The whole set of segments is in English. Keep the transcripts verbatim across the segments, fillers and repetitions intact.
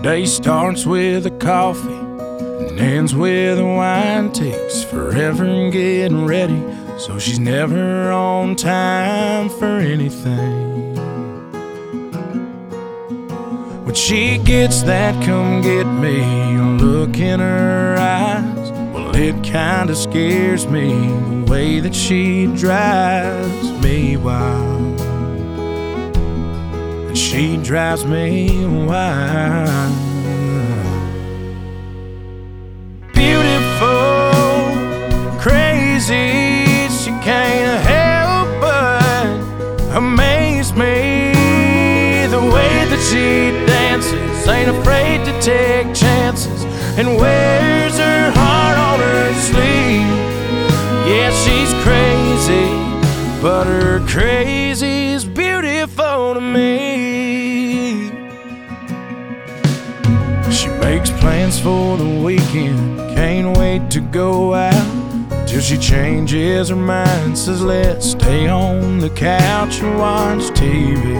Day starts with a coffee and ends with a wine. Takes forever in getting ready, so she's never on time for anything. When she gets that come get me look in her eyes, well, it kinda scares me the way that she drives me wild. And she drives me wild. Beautiful, crazy, she can't help but amaze me. The way that she dances, ain't afraid to take chances, and wears her heart on her sleeve. Yeah, she's crazy, but her crazy's beautiful to me. She makes plans for the weekend, can't wait to go out, till she changes her mind, says let's stay on the couch and watch T V.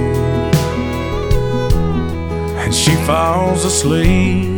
And she falls asleep.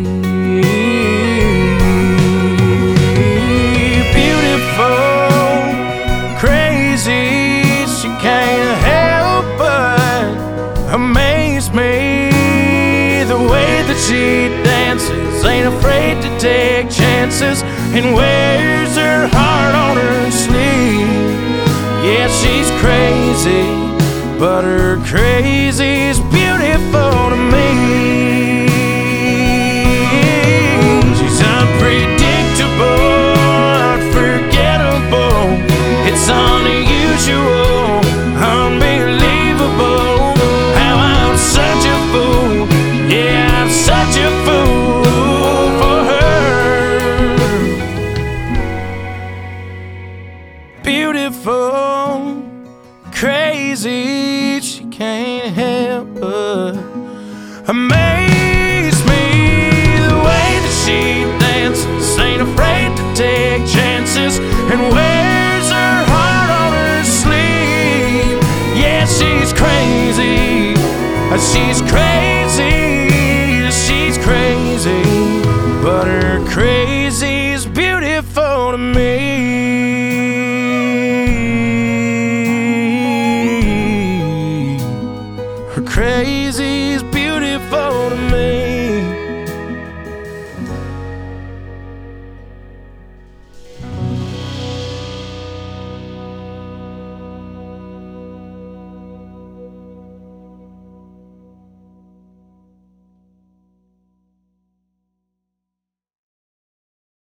Beautiful, crazy, she can't help but amaze me. The way that she dances, ain't afraid to take chances, and wears her heart on her sleeve. Yeah, she's crazy, but her crazy's beautiful to me. She's unpredictable, unforgettable. It's unusual, unbelievable, how I'm such a fool. Yeah, I'm such a fool for her. Beautiful, crazy, she can't help but amaze me. The way that she dances, ain't afraid to take chances, and wears her heart on her sleeve. Yeah, she's crazy, she's crazy, she's crazy, but her crazy's beautiful to me.